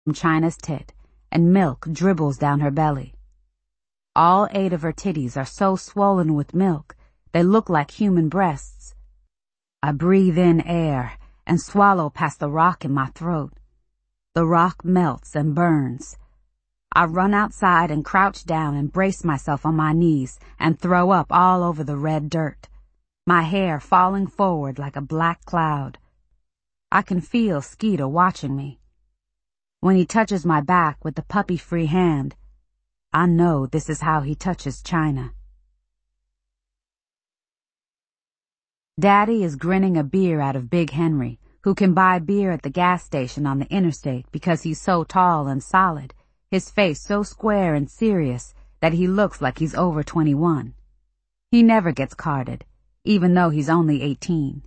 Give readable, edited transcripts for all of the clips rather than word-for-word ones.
from China's tit, and milk dribbles down her belly. All 8 of her titties are so swollen with milk, they look like human breasts. I breathe in air and swallow past the rock in my throat. The rock melts and burns. I run outside and crouch down and brace myself on my knees and throw up all over the red dirt, my hair falling forward like a black cloud. I can feel Skeeter watching me. When he touches my back with the puppy-free hand, I know this is how he touches China. Daddy is grinning a beer out of Big Henry, who can buy beer at the gas station on the interstate because he's so tall and solid, his face so square and serious that he looks like he's over 21. He never gets carded, even though he's only 18.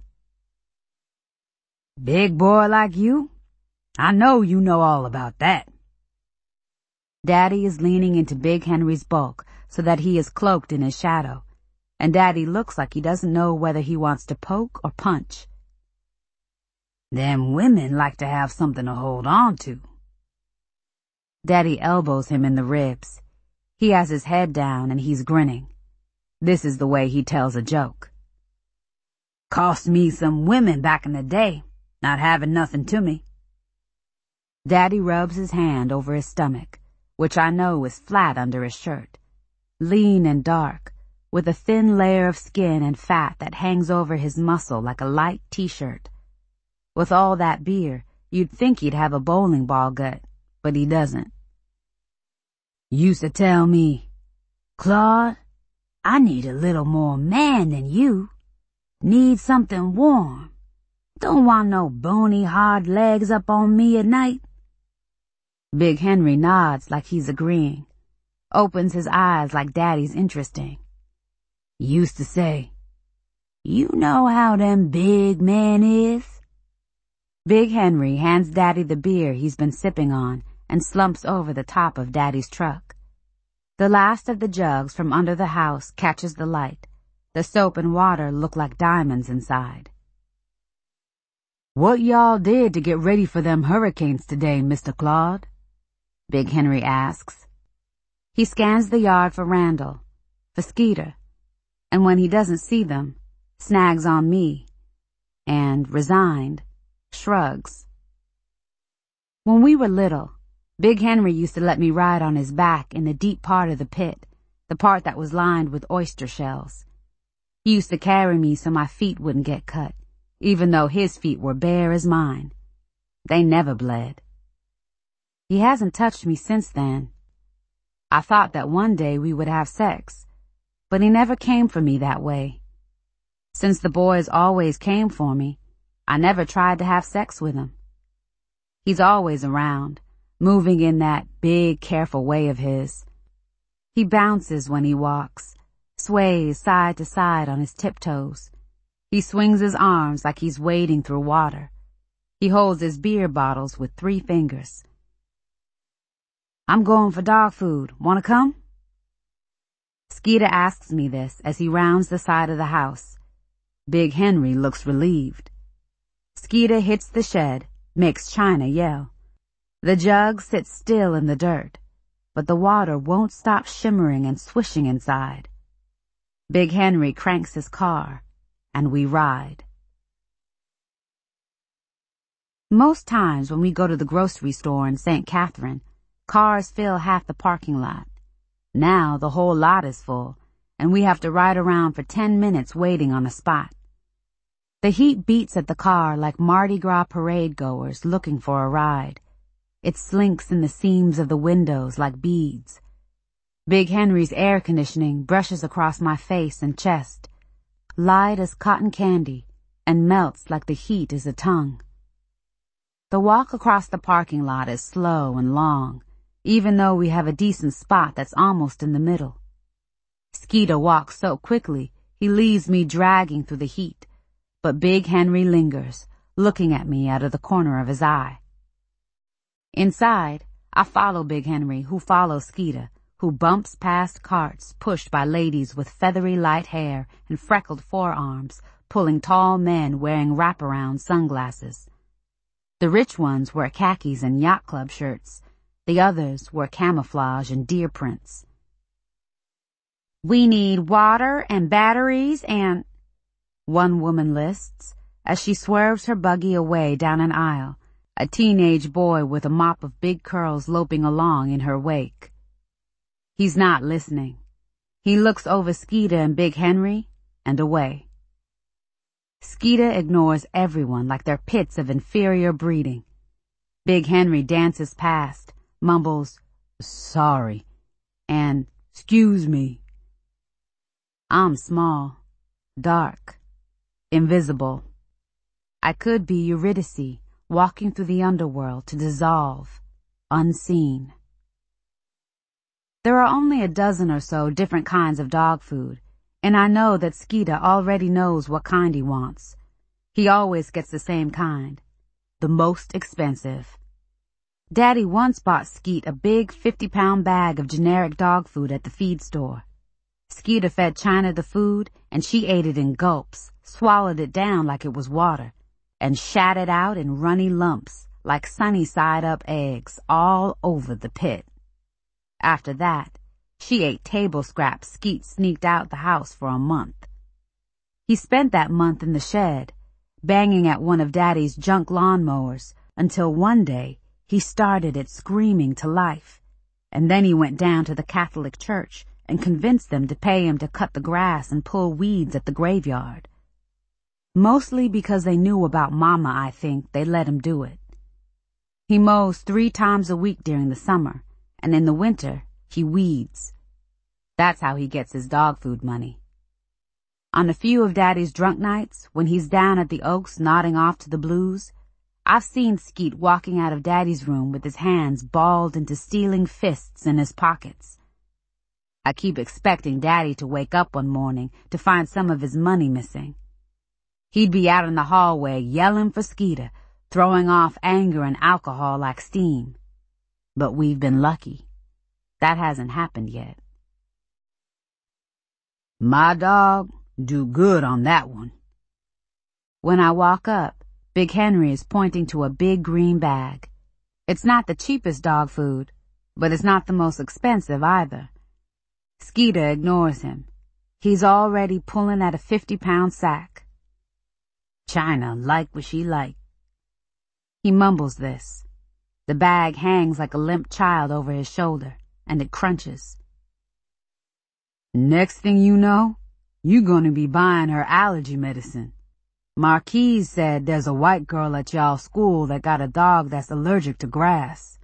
Big boy like you? I know you know all about that. Daddy is leaning into Big Henry's bulk so that he is cloaked in his shadow, and Daddy looks like he doesn't know whether he wants to poke or punch. Them women like to have something to hold on to. Daddy elbows him in the ribs. He has his head down and he's grinning. This is the way he tells a joke. Cost me some women back in the day, not having nothing to me. Daddy rubs his hand over his stomach, which I know is flat under his shirt, lean and dark, with a thin layer of skin and fat that hangs over his muscle like a light t-shirt. With all that beer, you'd think he'd have a bowling ball gut, but he doesn't. Used to tell me, Claude, I need a little more man than you. Need something warm. Don't want no bony hard legs up on me at night. Big Henry nods like he's agreeing, opens his eyes like Daddy's interesting. Used to say, you know how them big men is? Big Henry hands Daddy the beer he's been sipping on and slumps over the top of Daddy's truck. The last of the jugs from under the house catches the light. The soap and water look like diamonds inside. What y'all did to get ready for them hurricanes today, Mr. Claude? Big Henry asks. He scans the yard for Randall, for Skeeter, and when he doesn't see them, snags on me, and, resigned, shrugs. When we were little, Big Henry used to let me ride on his back in the deep part of the pit, the part that was lined with oyster shells. He used to carry me so my feet wouldn't get cut, even though his feet were bare as mine. They never bled. He hasn't touched me since then. I thought that one day we would have sex, but he never came for me that way. Since the boys always came for me, I never tried to have sex with him. He's always around, moving in that big, careful way of his. He bounces when he walks, sways side to side on his tiptoes. He swings his arms like he's wading through water. He holds his beer bottles with 3 fingers. I'm going for dog food. Want to come? Skeeter asks me this as he rounds the side of the house. Big Henry looks relieved. Skeeter hits the shed, makes China yell. The jug sits still in the dirt, but the water won't stop shimmering and swishing inside. Big Henry cranks his car, and we ride. Most times when we go to the grocery store in St. Catherine, cars fill half the parking lot. Now the whole lot is full, and we have to ride around for 10 minutes waiting on a spot. The heat beats at the car like Mardi Gras parade goers looking for a ride. It slinks in the seams of the windows like beads. Big Henry's air conditioning brushes across my face and chest, light as cotton candy, and melts like the heat is a tongue. The walk across the parking lot is slow and long, even though we have a decent spot that's almost in the middle. Skeeter walks so quickly, he leaves me dragging through the heat, but Big Henry lingers, looking at me out of the corner of his eye. Inside, I follow Big Henry, who follows Skeeter, who bumps past carts pushed by ladies with feathery light hair and freckled forearms, pulling tall men wearing wraparound sunglasses. The rich ones wear khakis and yacht club shirts. The others wear camouflage and deer prints. "We need water and batteries and—" one woman lists, as she swerves her buggy away down an aisle, a teenage boy with a mop of big curls loping along in her wake. He's not listening. He looks over Skeeter and Big Henry and away. Skeeter ignores everyone like they're pits of inferior breeding. Big Henry dances past, mumbles, "Sorry," and "'Scuse me." I'm small, dark, invisible. I could be Eurydice, walking through the underworld to dissolve, unseen. There are only a dozen or so different kinds of dog food, and I know that Skeeter already knows what kind he wants. He always gets the same kind, the most expensive. Daddy once bought Skeet a big 50-pound bag of generic dog food at the feed store. Skeeter fed China the food, and she ate it in gulps, swallowed it down like it was water, and shat it out in runny lumps like sunny-side-up eggs all over the pit. After that, she ate table scraps Skeet sneaked out the house for a month. He spent that month in the shed, banging at one of Daddy's junk lawnmowers, until one day he started it screaming to life, and then he went down to the Catholic church and convinced them to pay him to cut the grass and pull weeds at the graveyard. Mostly because they knew about Mama, I think, they let him do it. He mows 3 times a week during the summer, and in the winter, he weeds. That's how he gets his dog food money. On a few of Daddy's drunk nights, when he's down at the Oaks nodding off to the blues, I've seen Skeet walking out of Daddy's room with his hands balled into stealing fists in his pockets. I keep expecting Daddy to wake up one morning to find some of his money missing. He'd be out in the hallway yelling for Skeeter, throwing off anger and alcohol like steam. But we've been lucky. That hasn't happened yet. My dog do good on that one. When I walk up, Big Henry is pointing to a big green bag. It's not the cheapest dog food, but it's not the most expensive either. Skeeter ignores him. He's already pulling at a 50-pound sack. China like what she like. He mumbles this. The bag hangs like a limp child over his shoulder, and it crunches. Next thing you know, you're gonna be buying her allergy medicine. Marquise said there's a white girl at y'all school that got a dog that's allergic to grass.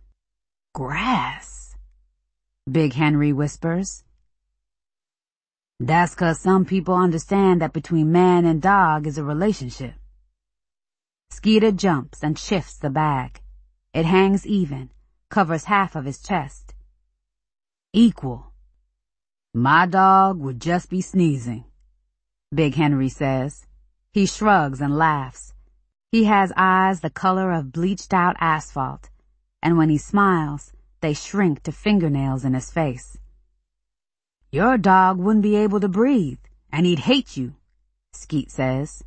Grass? Big Henry whispers. That's 'cause some people understand that between man and dog is a relationship. Skeeter jumps and shifts the bag. It hangs even, covers half of his chest. Equal. My dog would just be sneezing, Big Henry says. He shrugs and laughs. He has eyes the color of bleached-out asphalt, and when he smiles, they shrink to fingernails in his face. Your dog wouldn't be able to breathe, and he'd hate you, Skeet says.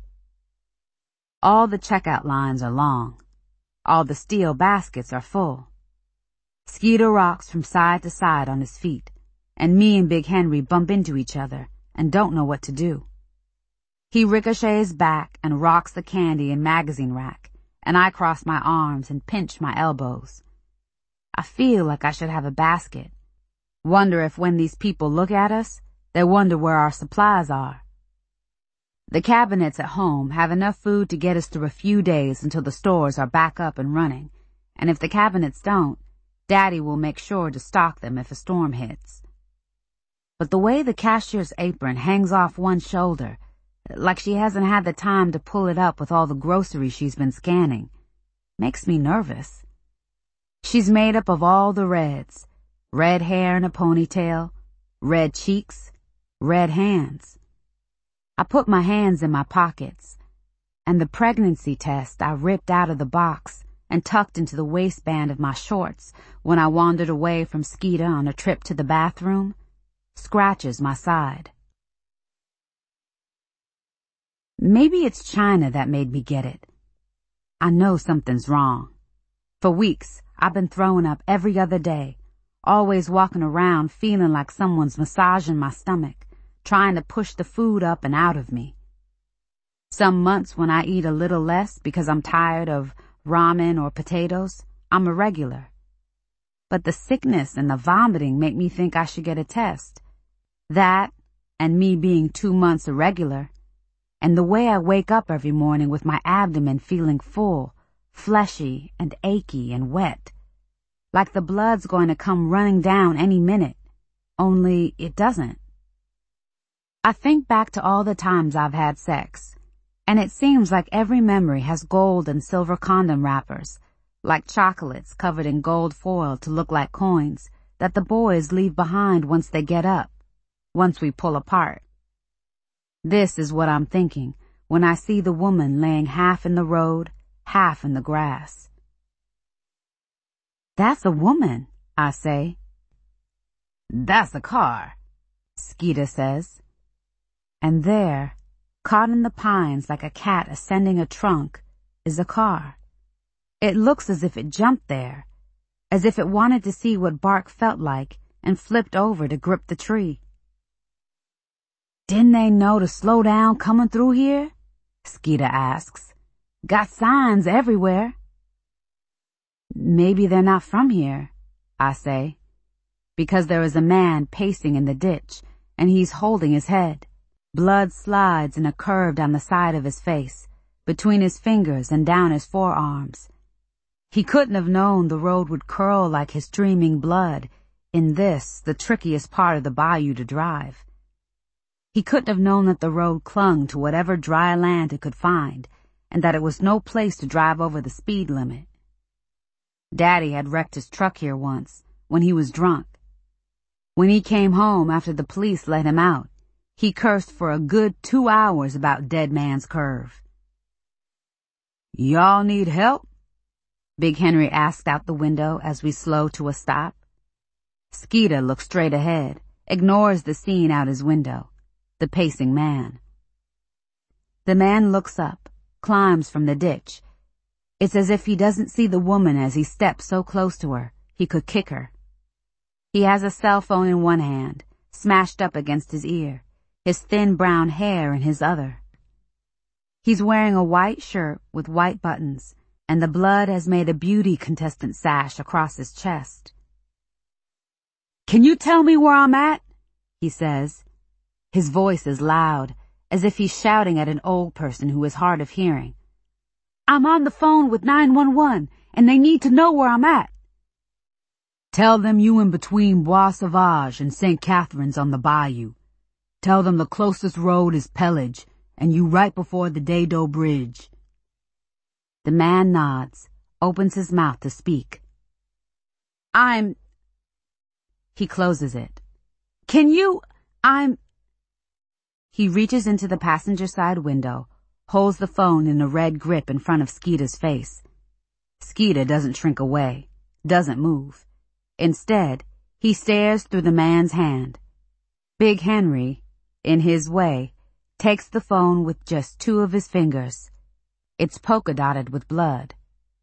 All the checkout lines are long. All the steel baskets are full. Skeeter rocks from side to side on his feet, and me and Big Henry bump into each other and don't know what to do. He ricochets back and rocks the candy and magazine rack, and I cross my arms and pinch my elbows. I feel like I should have a basket. Wonder if when these people look at us, they wonder where our supplies are. The cabinets at home have enough food to get us through a few days until the stores are back up and running, and if the cabinets don't, Daddy will make sure to stock them if a storm hits. But the way the cashier's apron hangs off one shoulder, like she hasn't had the time to pull it up with all the groceries she's been scanning, makes me nervous. She's made up of all the reds. Red hair in a ponytail, red cheeks, red hands. I put my hands in my pockets, and the pregnancy test I ripped out of the box and tucked into the waistband of my shorts when I wandered away from Skeeter on a trip to the bathroom scratches my side. Maybe it's China that made me get it. I know something's wrong. For weeks, I've been throwing up every other day, always walking around feeling like someone's massaging my stomach, trying to push the food up and out of me. Some months when I eat a little less because I'm tired of ramen or potatoes, I'm irregular. But the sickness and the vomiting make me think I should get a test. That, and me being 2 months irregular, and the way I wake up every morning with my abdomen feeling full, fleshy and achy and wet, like the blood's going to come running down any minute, only it doesn't. I think back to all the times I've had sex, and it seems like every memory has gold and silver condom wrappers, like chocolates covered in gold foil to look like coins that the boys leave behind once they get up, once we pull apart. This is what I'm thinking when I see the woman laying half in the road, half in the grass. That's a woman, I say. That's a car, Skeeter says. And there, caught in the pines like a cat ascending a trunk, is a car. It looks as if it jumped there, as if it wanted to see what bark felt like and flipped over to grip the tree. Didn't they know to slow down coming through here? Skeeter asks. Got signs everywhere. Maybe they're not from here, I say, because there is a man pacing in the ditch, and he's holding his head. Blood slides in a curve down the side of his face, between his fingers and down his forearms. He couldn't have known the road would curl like his streaming blood in this, the trickiest part of the bayou to drive. He couldn't have known that the road clung to whatever dry land it could find, and that it was no place to drive over the speed limit. Daddy had wrecked his truck here once, when he was drunk. When he came home after the police let him out, he cursed for a good 2 hours about Dead Man's Curve. Y'all need help? Big Henry asked out the window as we slow to a stop. Skeeter looks straight ahead, ignores the scene out his window, the pacing man. The man looks up, climbs from the ditch. It's as if he doesn't see the woman as he steps so close to her, he could kick her. He has a cell phone in one hand, smashed up against his ear, his thin brown hair in his other. He's wearing a white shirt with white buttons, and the blood has made a beauty contestant sash across his chest. Can you tell me where I'm at? He says. His voice is loud, as if he's shouting at an old person who is hard of hearing. I'm on the phone with 911, and they need to know where I'm at. Tell them you in between Bois Sauvage and St. Catherine's on the bayou. Tell them the closest road is Pellage, and you right before the Dado Bridge. The man nods, opens his mouth to speak. He closes it. He reaches into the passenger side window, holds the phone in a red grip in front of Skeeter's face. Skeeter doesn't shrink away, doesn't move. Instead, he stares through the man's hand. Big Henry, in his way, takes the phone with just 2 of his fingers. It's polka-dotted with blood.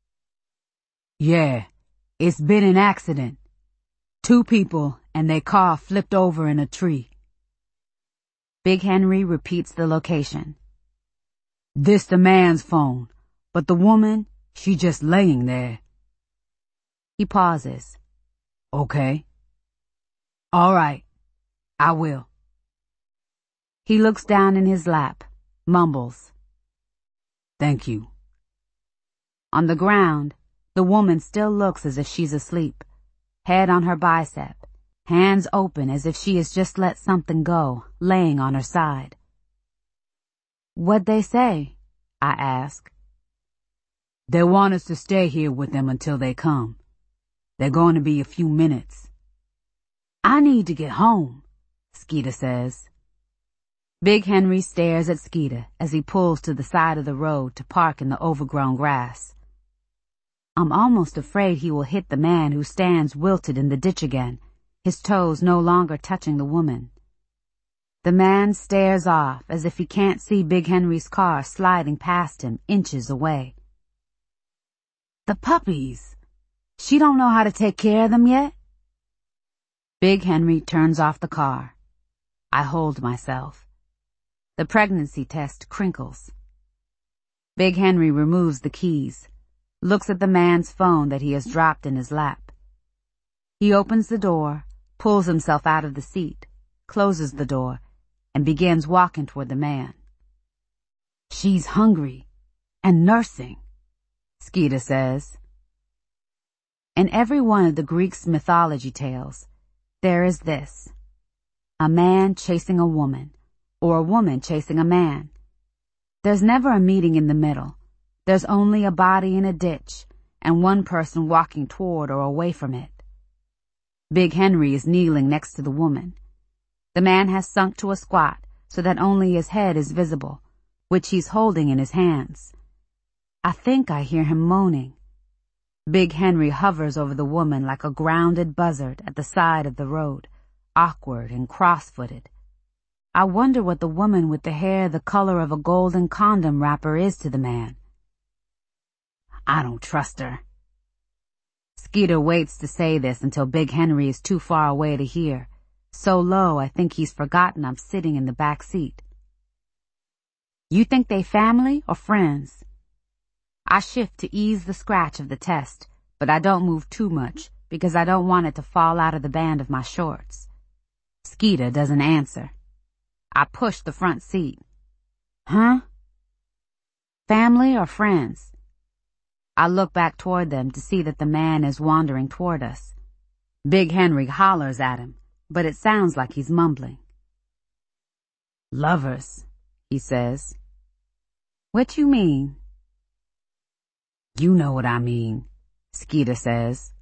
Yeah, it's been an accident. 2 people and their car flipped over in a tree. Big Henry repeats the location. This the man's phone, but the woman, she just laying there. He pauses. Okay. All right, I will. He looks down in his lap, mumbles. Thank you. On the ground, the woman still looks as if she's asleep, head on her bicep, hands open as if she has just let something go, laying on her side. What'd they say? I ask. They want us to stay here with them until they come. They're going to be a few minutes. I need to get home, Skeeter says. Big Henry stares at Skeeter as he pulls to the side of the road to park in the overgrown grass. I'm almost afraid he will hit the man who stands wilted in the ditch again, his toes no longer touching the woman. The man stares off as if he can't see Big Henry's car sliding past him inches away. The puppies. She don't know how to take care of them yet? Big Henry turns off the car. I hold myself. The pregnancy test crinkles. Big Henry removes the keys, looks at the man's phone that he has dropped in his lap. He opens the door, pulls himself out of the seat, closes the door, and begins walking toward the man. She's hungry and nursing, Skeeter says. In every one of the Greeks' mythology tales, there is this: a man chasing a woman, or a woman chasing a man. There's never a meeting in the middle. There's only a body in a ditch, and one person walking toward or away from it. Big Henry is kneeling next to the woman. The man has sunk to a squat so that only his head is visible, which he's holding in his hands. I think I hear him moaning. Big Henry hovers over the woman like a grounded buzzard at the side of the road, awkward and cross-footed. I wonder what the woman with the hair the color of a golden condom wrapper is to the man. I don't trust her. Skeeter waits to say this until Big Henry is too far away to hear, so low I think he's forgotten I'm sitting in the back seat. You think they family or friends? I shift to ease the scratch of the test, but I don't move too much because I don't want it to fall out of the band of my shorts. Skeeter doesn't answer. I push the front seat. Huh? Family or friends? I look back toward them to see that the man is wandering toward us. Big Henry hollers at him, but it sounds like he's mumbling. Lovers, he says. What you mean? You know what I mean, Skeeter says.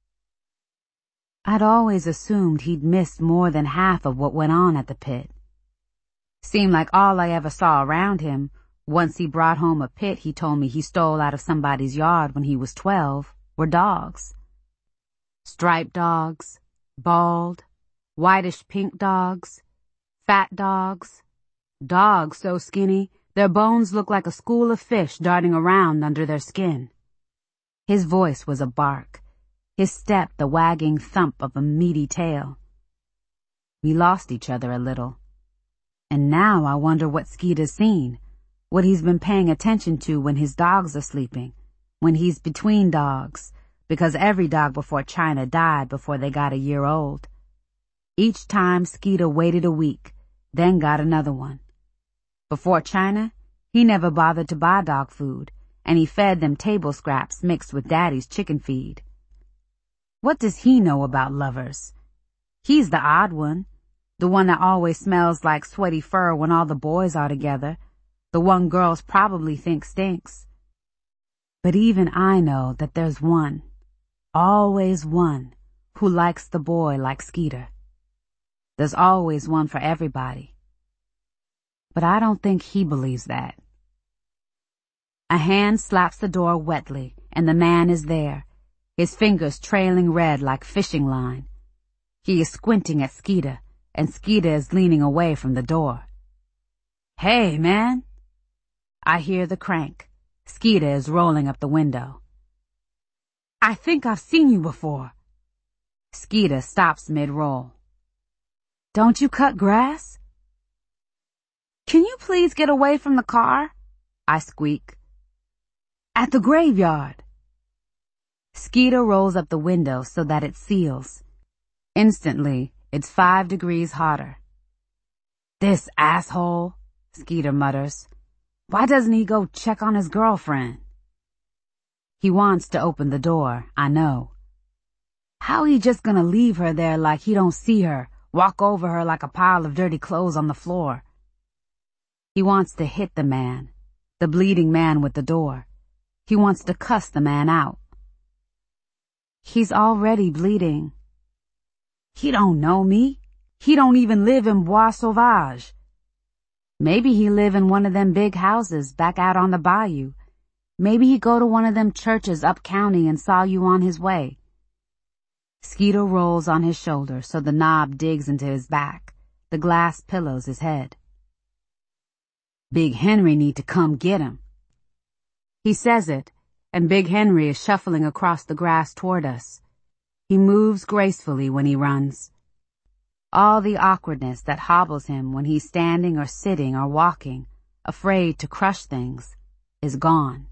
I'd always assumed he'd missed more than half of what went on at the pit. Seemed like all I ever saw around him, once he brought home a pit he told me he stole out of somebody's yard when he was 12, were dogs. Striped dogs, bald, whitish-pink dogs, fat dogs, dogs so skinny their bones looked like a school of fish darting around under their skin. His voice was a bark, his step the wagging thump of a meaty tail. We lost each other a little. And now I wonder what Skeeter's seen, what he's been paying attention to when his dogs are sleeping, when he's between dogs, because every dog before China died before they got a year old. Each time Skeeter waited a week, then got another one. Before China, he never bothered to buy dog food, and he fed them table scraps mixed with Daddy's chicken feed. What does he know about lovers? He's the odd one, the one that always smells like sweaty fur when all the boys are together, the one girls probably think stinks. But even I know that there's one, always one, who likes the boy like Skeeter. There's always one for everybody. But I don't think he believes that. A hand slaps the door wetly, and the man is there, his fingers trailing red like fishing line. He is squinting at Skeeter, and Skeeter is leaning away from the door. Hey, man! I hear the crank. Skeeter is rolling up the window. I think I've seen you before. Skeeter stops mid-roll. Don't you cut grass? Can you please get away from the car? I squeak. At the graveyard. Skeeter rolls up the window so that it seals. Instantly, it's 5 degrees hotter. This asshole, Skeeter mutters. Why doesn't he go check on his girlfriend? He wants to open the door, I know. How he just gonna leave her there like he don't see her, walk over her like a pile of dirty clothes on the floor? He wants to hit the man, the bleeding man with the door. He wants to cuss the man out. He's already bleeding. He don't know me. He don't even live in Bois Sauvage. Maybe he live in one of them big houses back out on the bayou. Maybe he go to one of them churches up county and saw you on his way. Skeeter rolls on his shoulder so the knob digs into his back. The glass pillows his head. Big Henry need to come get him. He says it, and Big Henry is shuffling across the grass toward us. He moves gracefully when he runs. All the awkwardness that hobbles him when he's standing or sitting or walking, afraid to crush things, is gone.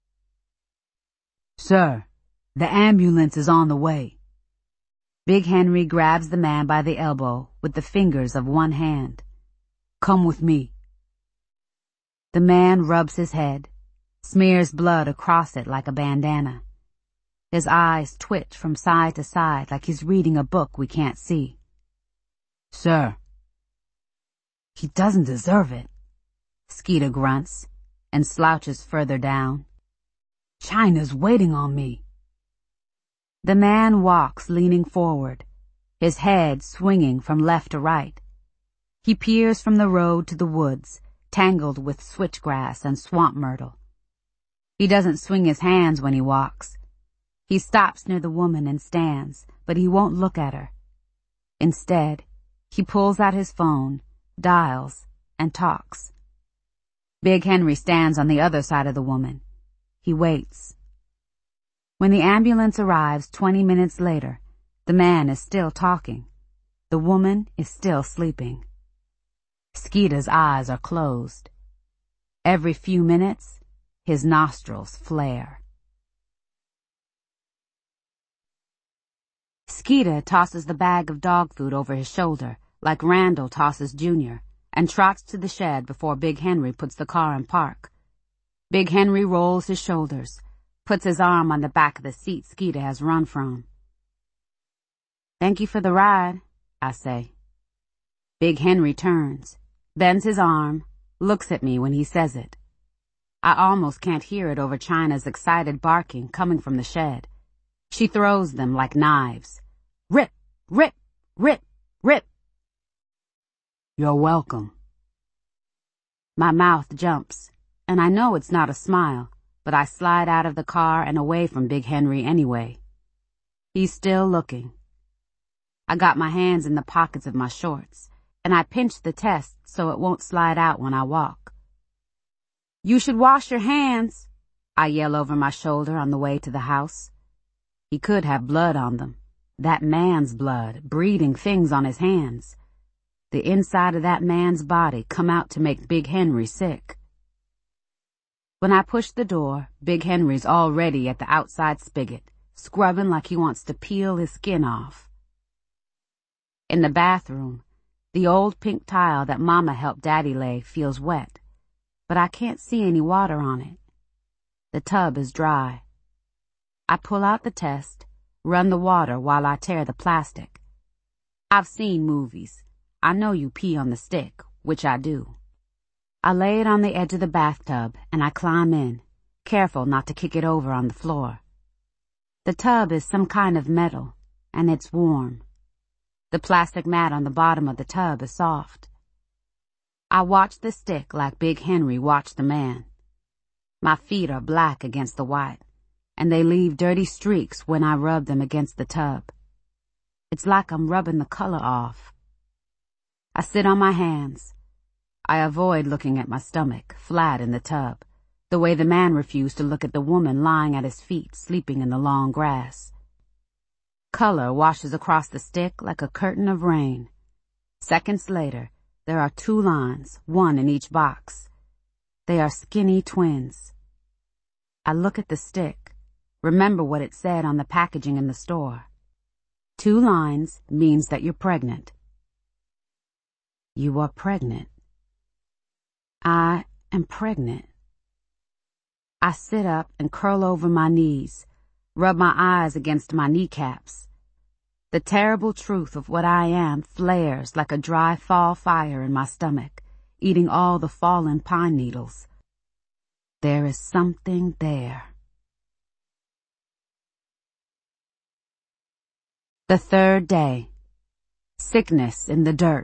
Sir, the ambulance is on the way. Big Henry grabs the man by the elbow with the fingers of one hand. Come with me. The man rubs his head, smears blood across it like a bandana. His eyes twitch from side to side like he's reading a book we can't see. Sir. He doesn't deserve it, Skeeter grunts and slouches further down. China's waiting on me. The man walks leaning forward, his head swinging from left to right. He peers from the road to the woods, tangled with switchgrass and swamp myrtle. He doesn't swing his hands when he walks. He stops near the woman and stands, but he won't look at her. Instead, he pulls out his phone, dials, and talks. Big Henry stands on the other side of the woman. He waits. When the ambulance arrives 20 minutes later, the man is still talking. The woman is still sleeping. Skeeter's eyes are closed. Every few minutes, his nostrils flare. Skeeter tosses the bag of dog food over his shoulder, like Randall tosses Junior, and trots to the shed before Big Henry puts the car in park. Big Henry rolls his shoulders, puts his arm on the back of the seat Skeeter has run from. Thank you for the ride, I say. Big Henry turns, bends his arm, looks at me when he says it. I almost can't hear it over China's excited barking coming from the shed. She throws them like knives. Rip, rip, rip, rip. You're welcome. My mouth jumps, and I know it's not a smile, but I slide out of the car and away from Big Henry anyway. He's still looking. I got my hands in the pockets of my shorts, and I pinch the test so it won't slide out when I walk. You should wash your hands, I yell over my shoulder on the way to the house. He could have blood on them. That man's blood, breeding things on his hands. The inside of that man's body come out to make Big Henry sick. When I push the door, Big Henry's already at the outside spigot, scrubbing like he wants to peel his skin off. In the bathroom, the old pink tile that Mama helped Daddy lay feels wet, but I can't see any water on it. The tub is dry. I pull out the test, run the water while I tear the plastic. I've seen movies. I know you pee on the stick, which I do. I lay it on the edge of the bathtub and I climb in, careful not to kick it over on the floor. The tub is some kind of metal, and it's warm. The plastic mat on the bottom of the tub is soft. I watch the stick like Big Henry watched the man. My feet are black against the white, and they leave dirty streaks when I rub them against the tub. It's like I'm rubbing the color off. I sit on my hands. I avoid looking at my stomach, flat in the tub, the way the man refused to look at the woman lying at his feet, sleeping in the long grass. Color washes across the stick like a curtain of rain. Seconds later, there are 2 lines, 1 in each box. They are skinny twins. I look at the stick, remember what it said on the packaging in the store. 2 lines means that you're pregnant. You are pregnant. I am pregnant. I sit up and curl over my knees, rub my eyes against my kneecaps. The terrible truth of what I am flares like a dry fall fire in my stomach, eating all the fallen pine needles. There is something there. The 3rd day. Sickness in the dirt.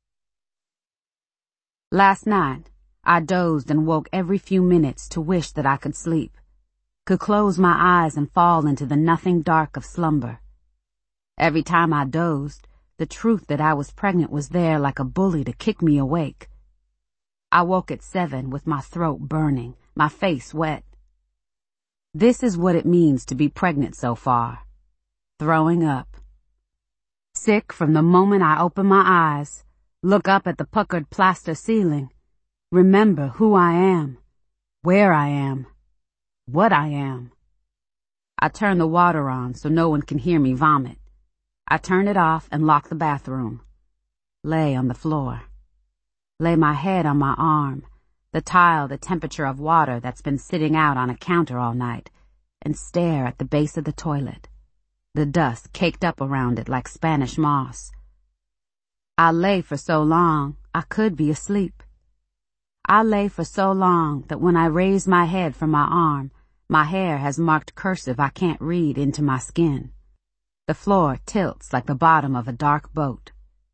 Last night, I dozed and woke every few minutes to wish that I could sleep, could close my eyes and fall into the nothing dark of slumber. Every time I dozed, the truth that I was pregnant was there like a bully to kick me awake. I woke at 7 with my throat burning, my face wet. This is what it means to be pregnant so far. Throwing up. Sick from the moment I open my eyes, look up at the puckered plaster ceiling, remember who I am, where I am, what I am. I turn the water on so no one can hear me vomit. I turn it off and lock the bathroom. Lay on the floor. Lay my head on my arm, the tile the temperature of water that's been sitting out on a counter all night, and stare at the base of the toilet, the dust caked up around it like Spanish moss. I lay for so long I could be asleep. I lay for so long that when I raise my head from my arm, my hair has marked cursive I can't read into my skin. The floor tilts like the bottom of a dark boat.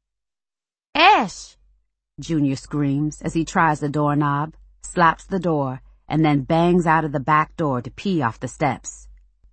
"Ash!" Junior screams as he tries the doorknob, slaps the door, and then bangs out of the back door to pee off the steps.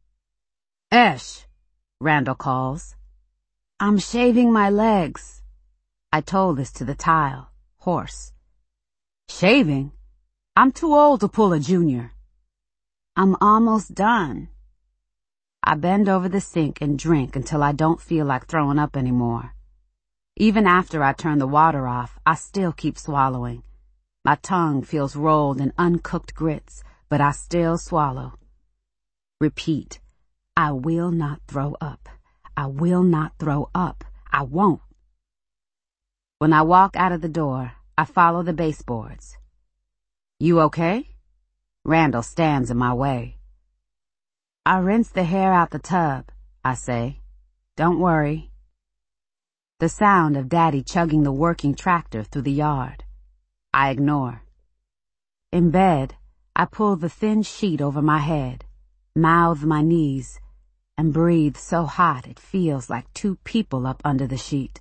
"Ash!" Randall calls. "I'm shaving my legs." I told this to the tile, hoarse. "Shaving? I'm too old to pull a Junior." "I'm almost done." I bend over the sink and drink until I don't feel like throwing up anymore. Even after I turn the water off, I still keep swallowing. My tongue feels rolled in uncooked grits, but I still swallow. Repeat, I will not throw up. I will not throw up. I won't. When I walk out of the door, I follow the baseboards. "You okay?" Randall stands in my way. "I rinsed the hair out the tub," I say. "Don't worry." The sound of Daddy chugging the working tractor through the yard. I ignore. In bed, I pull the thin sheet over my head, mouth my knees, and breathe so hot it feels like two people up under the sheet.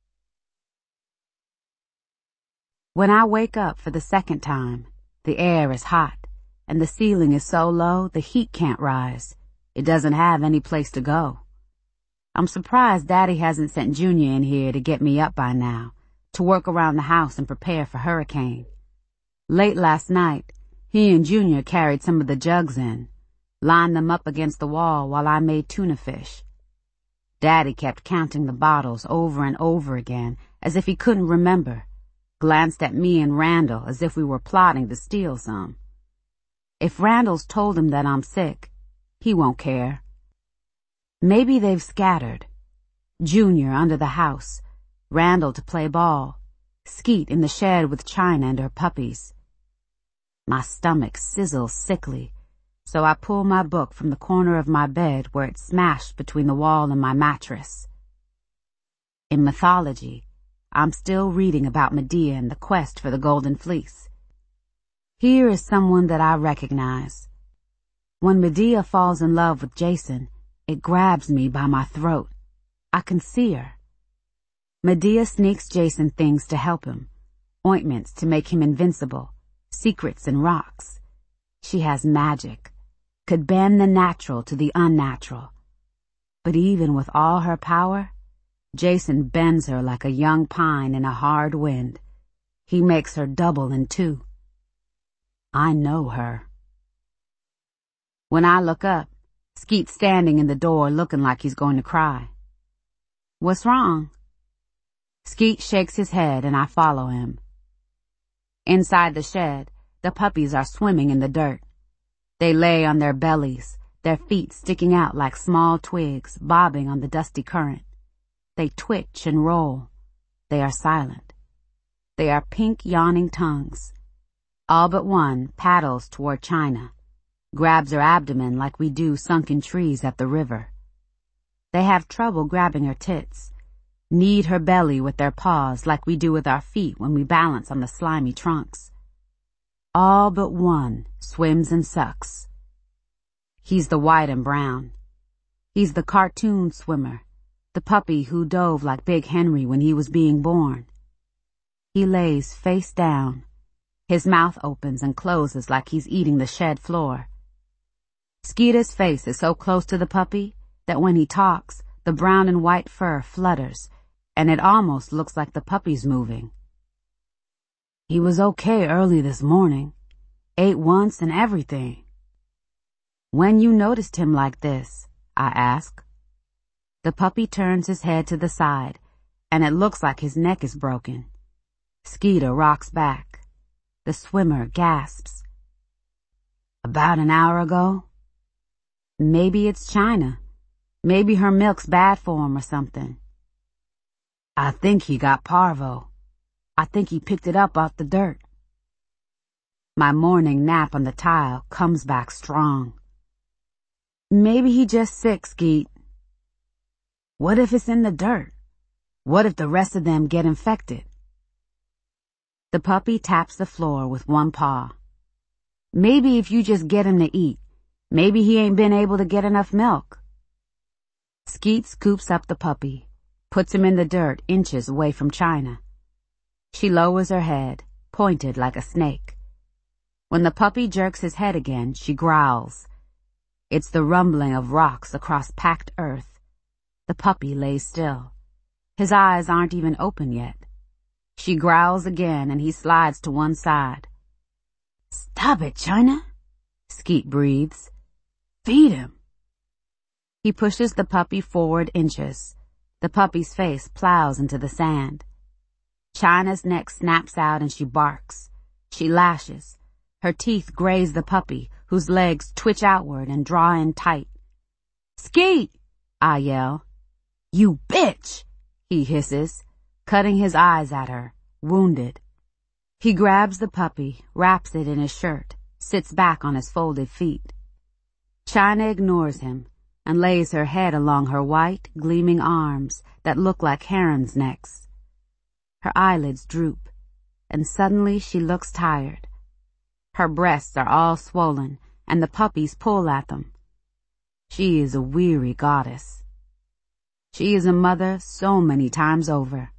When I wake up for the second time, the air is hot, and the ceiling is so low the heat can't rise. It doesn't have any place to go. I'm surprised Daddy hasn't sent Junior in here to get me up by now, to work around the house and prepare for hurricane. Late last night, he and Junior carried some of the jugs in, lined them up against the wall while I made tuna fish. Daddy kept counting the bottles over and over again as if he couldn't remember, glanced at me and Randall as if we were plotting to steal some. If Randall's told him that I'm sick, he won't care. Maybe they've scattered. Junior under the house, Randall to play ball, Skeet in the shed with China and her puppies. My stomach sizzles sickly, so I pull my book from the corner of my bed where it's smashed between the wall and my mattress. In mythology, I'm still reading about Medea and the quest for the Golden Fleece. Here is someone that I recognize. When Medea falls in love with Jason, it grabs me by my throat. I can see her. Medea sneaks Jason things to help him, ointments to make him invincible, secrets and rocks. She has magic, could bend the natural to the unnatural. But even with all her power, Jason bends her like a young pine in a hard wind. He makes her double in two. I know her. When I look up, Skeet's standing in the door looking like he's going to cry. "What's wrong?" Skeet shakes his head and I follow him. Inside the shed, the puppies are swimming in the dirt. They lay on their bellies, their feet sticking out like small twigs, bobbing on the dusty current. They twitch and roll. They are silent. They are pink yawning tongues. All but one paddles toward China, grabs her abdomen like we do sunken trees at the river. They have trouble grabbing her tits, knead her belly with their paws like we do with our feet when we balance on the slimy trunks. All but one swims and sucks. He's the white and brown. He's the cartoon swimmer, the puppy who dove like Big Henry when he was being born. He lays face down. His mouth opens and closes like he's eating the shed floor. Skeeter's face is so close to the puppy that when he talks, the brown and white fur flutters, and it almost looks like the puppy's moving. "He was okay early this morning. Ate once and everything." When you noticed him like this? I ask. The puppy turns his head to the side, and it looks like his neck is broken. Skeeter rocks back. The swimmer gasps. About an hour ago? Maybe it's China. Maybe her milk's bad for him or something. I think he got parvo. I think he picked it up off the dirt. My morning nap on the tile comes back strong. Maybe he just sick, Skeet. What if it's in the dirt? What if the rest of them get infected? The puppy taps the floor with one paw. Maybe if you just get him to eat, maybe he ain't been able to get enough milk. Skeet scoops up the puppy, puts him in the dirt inches away from China. She lowers her head, pointed like a snake. When the puppy jerks his head again, she growls. It's the rumbling of rocks across packed earth. The puppy lays still. His eyes aren't even open yet. She growls again and he slides to one side. Stop it, China, Skeet breathes. Feed him. He pushes the puppy forward inches. The puppy's face plows into the sand. China's neck snaps out and she barks. She lashes. Her teeth graze the puppy, whose legs twitch outward and draw in tight. Skeet! I yell. You bitch! He hisses, cutting his eyes at her, wounded. He grabs the puppy, wraps it in his shirt, sits back on his folded feet. China ignores him and lays her head along her white, gleaming arms that look like herons' necks. Her eyelids droop, and suddenly she looks tired. Her breasts are all swollen, and the puppies pull at them. She is a weary goddess. She is a mother so many times over.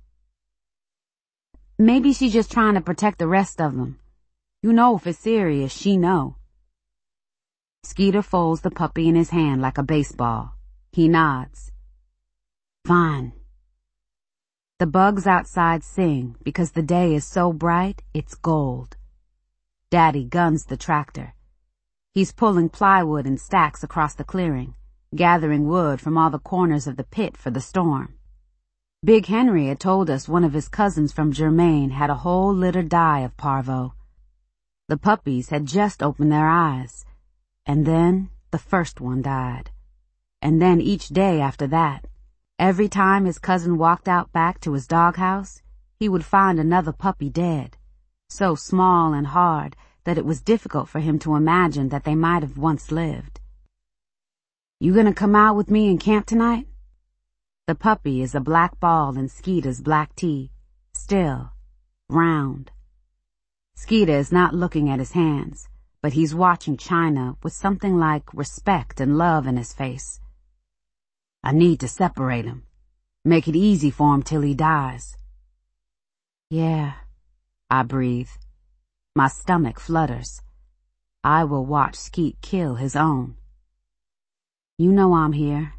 Maybe she's just trying to protect the rest of them. You know if it's serious, she know. Skeeter folds the puppy in his hand like a baseball. He nods. Fine. The bugs outside sing because the day is so bright it's gold. Daddy guns the tractor. He's pulling plywood in stacks across the clearing, gathering wood from all the corners of the pit for the storm. Big Henry had told us one of his cousins from Germain had a whole litter die of parvo. The puppies had just opened their eyes, and then the first one died. And then each day after that, every time his cousin walked out back to his doghouse, he would find another puppy dead, so small and hard that it was difficult for him to imagine that they might have once lived. You gonna come out with me and camp tonight? The puppy is a black ball in Skeeter's black tea, still, round. Skeeter is not looking at his hands, but he's watching China with something like respect and love in his face. I need to separate him, make it easy for him till he dies. Yeah, I breathe. My stomach flutters. I will watch Skeet kill his own. You know I'm here.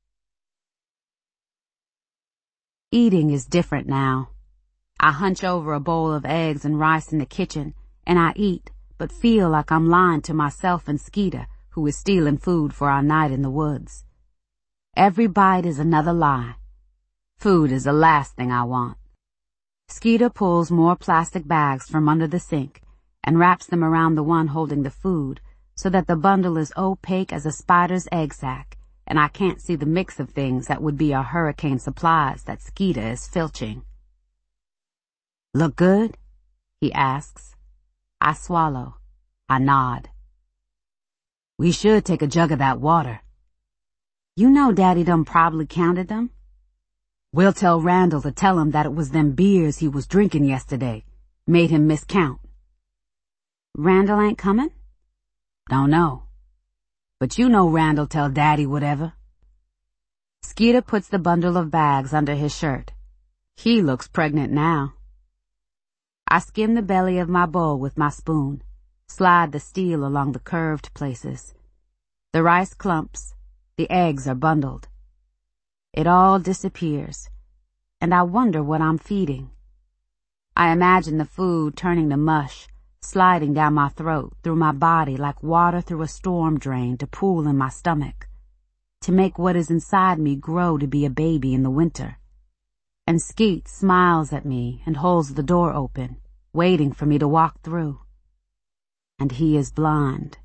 Eating is different now. I hunch over a bowl of eggs and rice in the kitchen, and I eat, but feel like I'm lying to myself and Skeeter, who is stealing food for our night in the woods. Every bite is another lie. Food is the last thing I want. Skeeter pulls more plastic bags from under the sink and wraps them around the one holding the food so that the bundle is opaque as a spider's egg sac, and I can't see the mix of things that would be our hurricane supplies that Skeeter is filching. Look good? He asks. I swallow. I nod. We should take a jug of that water. You know Daddy done probably counted them. We'll tell Randall to tell him that it was them beers he was drinking yesterday. Made him miscount. Randall ain't coming? Don't know. But you know Randall tell Daddy whatever. Skeeter puts the bundle of bags under his shirt. He looks pregnant now. I skim the belly of my bowl with my spoon, slide the steel along the curved places. The rice clumps, the eggs are bundled. It all disappears, and I wonder what I'm feeding. I imagine the food turning to mush, sliding down my throat, through my body like water through a storm drain to pool in my stomach, to make what is inside me grow to be a baby in the winter. And Skeet smiles at me and holds the door open, waiting for me to walk through. And he is blind.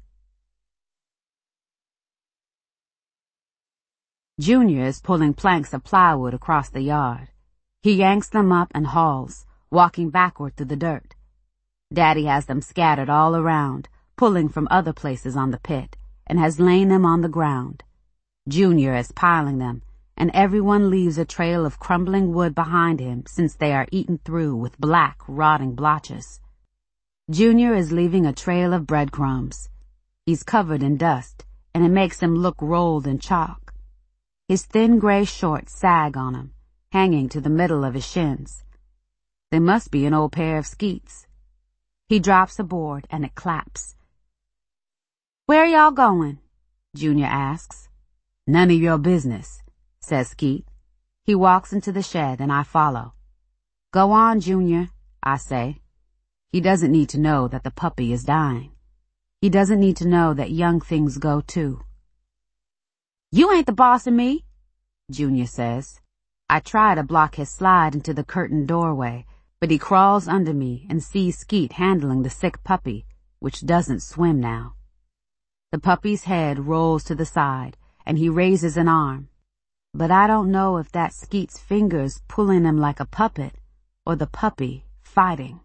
Junior is pulling planks of plywood across the yard. He yanks them up and hauls, walking backward through the dirt. Daddy has them scattered all around, pulling from other places on the pit, and has laid them on the ground. Junior is piling them, and everyone leaves a trail of crumbling wood behind him since they are eaten through with black, rotting blotches. Junior is leaving a trail of breadcrumbs. He's covered in dust, and it makes him look rolled in chalk. His thin gray shorts sag on him, hanging to the middle of his shins. They must be an old pair of Skeet's. He drops a board and it claps. "Where y'all going?" Junior asks. "None of your business," says Skeet. He walks into the shed and I follow. "Go on, Junior," I say. He doesn't need to know that the puppy is dying. He doesn't need to know that young things go too. "You ain't the boss of me," Junior says. I try to block his slide into the curtained doorway, but he crawls under me and sees Skeet handling the sick puppy, which doesn't swim now. The puppy's head rolls to the side, and he raises an arm, but I don't know if that's Skeet's fingers pulling him like a puppet, or the puppy fighting.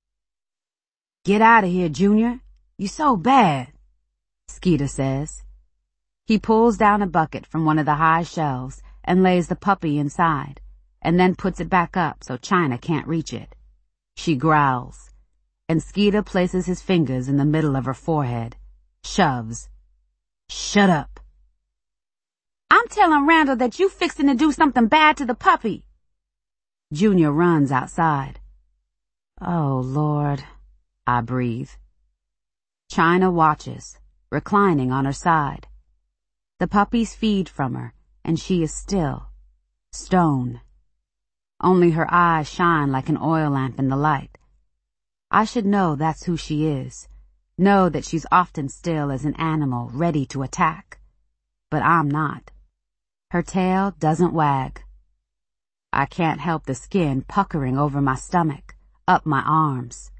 "Get out of here, Junior. You so bad," Skeeter says. He pulls down a bucket from one of the high shelves and lays the puppy inside, and then puts it back up so China can't reach it. She growls, and Skeeter places his fingers in the middle of her forehead, shoves. "Shut up." "I'm telling Randall that you fixing to do something bad to the puppy." Junior runs outside. "Oh, Lord," I breathe. China watches, reclining on her side. The puppies feed from her, and she is still, stone. Only her eyes shine like an oil lamp in the light. I should know that's who she is, know that she's often still as an animal ready to attack. But I'm not. Her tail doesn't wag. I can't help the skin puckering over my stomach, up my arms.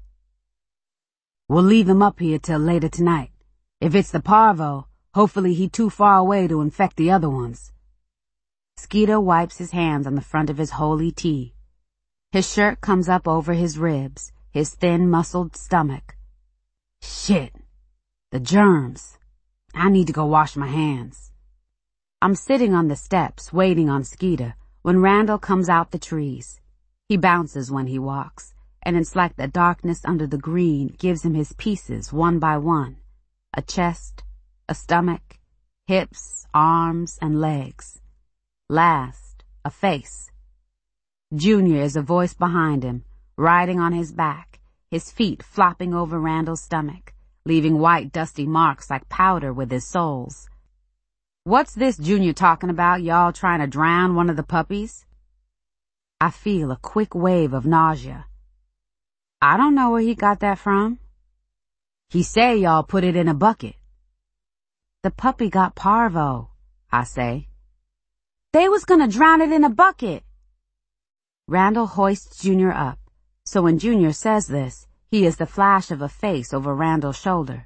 "We'll leave him up here till later tonight. If it's the parvo, hopefully he too far away to infect the other ones." Skeeter wipes his hands on the front of his holy tee. His shirt comes up over his ribs, his thin, muscled stomach. "Shit. The germs. I need to go wash my hands." I'm sitting on the steps, waiting on Skeeter, when Randall comes out the trees. He bounces when he walks, and it's like the darkness under the green gives him his pieces one by one. A chest, a stomach, hips, arms, and legs. Last, a face. Junior is a voice behind him, riding on his back, his feet flopping over Randall's stomach, leaving white dusty marks like powder with his soles. "What's this Junior talking about, y'all trying to drown one of the puppies?" I feel a quick wave of nausea. I don't know where he got that from. "He say y'all put it in a bucket." "The puppy got parvo," I say. "They was gonna drown it in a bucket." Randall hoists Junior up, so when Junior says this, he is the flash of a face over Randall's shoulder.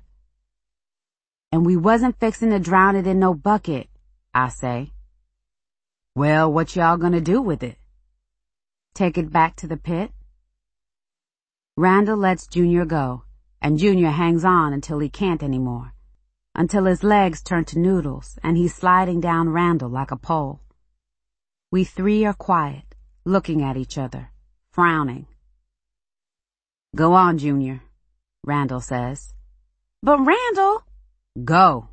"And we wasn't fixing to drown it in no bucket," I say. "Well, what y'all gonna do with it?" "Take it back to the pit." Randall lets Junior go, and Junior hangs on until he can't anymore, until his legs turn to noodles and he's sliding down Randall like a pole. We three are quiet, looking at each other, frowning. "Go on, Junior," Randall says. "But Randall—" "Go."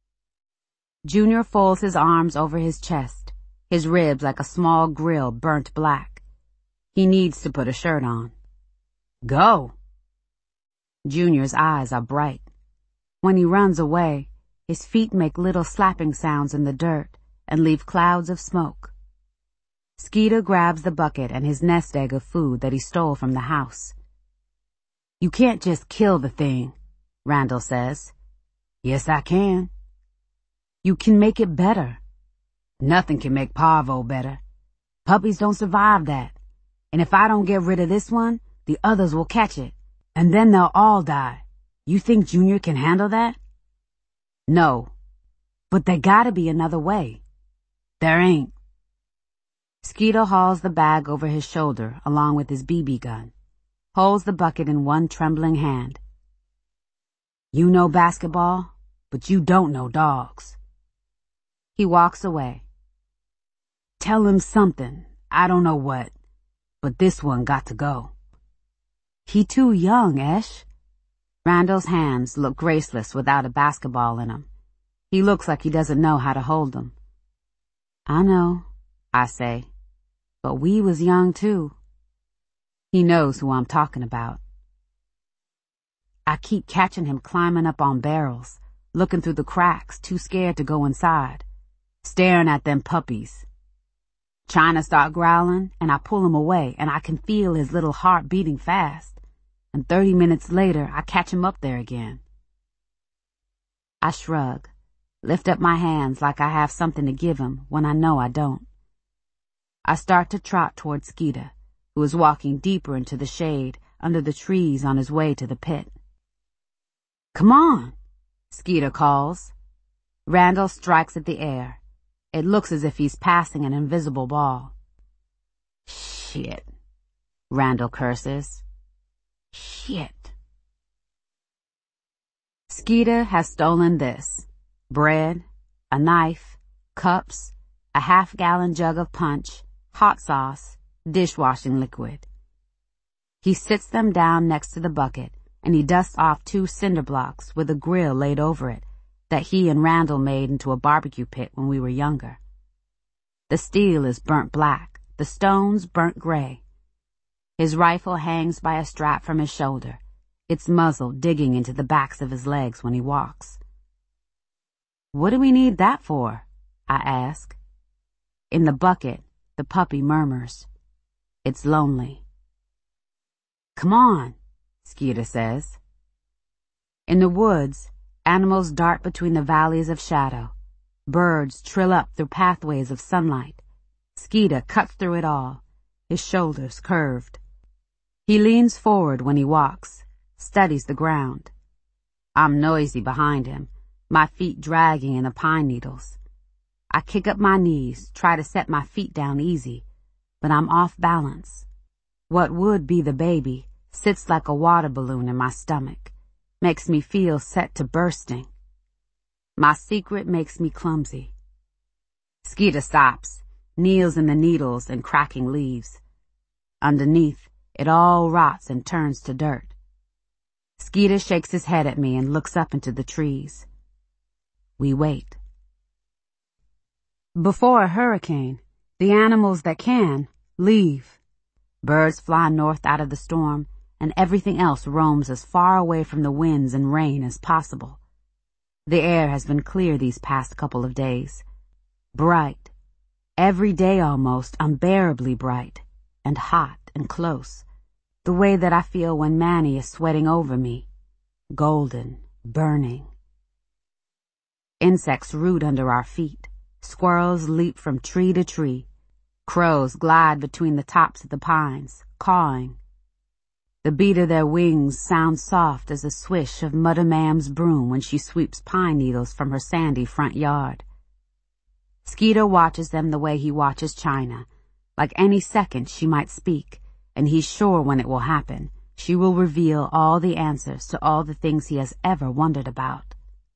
Junior folds his arms over his chest, his ribs like a small grill burnt black. He needs to put a shirt on. "Go." Junior's eyes are bright. When he runs away, his feet make little slapping sounds in the dirt and leave clouds of smoke. Skeeter grabs the bucket and his nest egg of food that he stole from the house. You can't just kill the thing, Randall says. Yes, I can. You can make it better. Nothing can make Parvo better. Puppies don't survive that. And if I don't get rid of this one, the others will catch it. And then they'll all die. You think Junior can handle that? No. But there gotta be another way. There ain't. Skeeter hauls the bag over his shoulder along with his BB gun, holds the bucket in one trembling hand. You know basketball, but you don't know dogs. He walks away. Tell him something, I don't know what, but this one got to go. He too young, Esh. Randall's hands look graceless without a basketball in them. He looks like he doesn't know how to hold them. I know, I say, but we was young too. He knows who I'm talking about. I keep catching him climbing up on barrels, looking through the cracks, too scared to go inside, staring at them puppies. China start growling, and I pull him away, and I can feel his little heart beating fast. And 30 minutes later, I catch him up there again. I shrug, lift up my hands like I have something to give him when I know I don't. I start to trot toward Skeeter, who is walking deeper into the shade under the trees on his way to the pit. Come on, Skeeter calls. Randall strikes at the air. It looks as if he's passing an invisible ball. Shit, Randall curses. Shit. Skeeter has stolen this: bread, a knife, cups, a half-gallon jug of punch, hot sauce, dishwashing liquid. He sits them down next to the bucket, and he dusts off 2 cinder blocks with a grill laid over it that he and Randall made into a barbecue pit when we were younger. The steel is burnt black, the stones burnt gray. His rifle hangs by a strap from his shoulder, its muzzle digging into the backs of his legs when he walks. What do we need that for? I ask. In the bucket, the puppy murmurs. It's lonely. Come on, Skeeter says. In the woods, animals dart between the valleys of shadow. Birds trill up through pathways of sunlight. Skeeter cuts through it all, his shoulders curved. He leans forward when he walks, studies the ground. I'm noisy behind him, my feet dragging in the pine needles. I kick up my knees, try to set my feet down easy, but I'm off balance. What would be the baby sits like a water balloon in my stomach, makes me feel set to bursting. My secret makes me clumsy. Skeeter stops, kneels in the needles and cracking leaves. Underneath, it all rots and turns to dirt. Skeeter shakes his head at me and looks up into the trees. We wait. Before a hurricane, the animals that can leave. Birds fly north out of the storm, and everything else roams as far away from the winds and rain as possible. The air has been clear these past couple of days. Bright. Every day almost unbearably bright, and hot and close. The way that I feel when Manny is sweating over me. Golden, burning. Insects root under our feet. Squirrels leap from tree to tree. Crows glide between the tops of the pines, cawing. The beat of their wings sounds soft as the swish of Mother Mam's broom when she sweeps pine needles from her sandy front yard. Skeeter watches them the way he watches China. Like any second she might speak, and he's sure when it will happen, she will reveal all the answers to all the things he has ever wondered about.